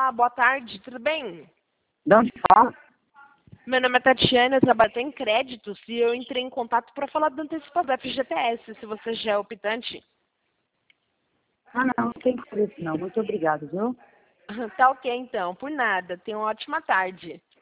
Olá, boa tarde, tudo bem? De onde fala? Meu nome é Tatiana, eu trabalho em créditos e eu entrei em contato para falar da antecipação da FGTS, se você já é optante. Ah, não tem que fazer isso não. Muito obrigado, viu? Tá ok, então, por nada. Tenha uma ótima tarde.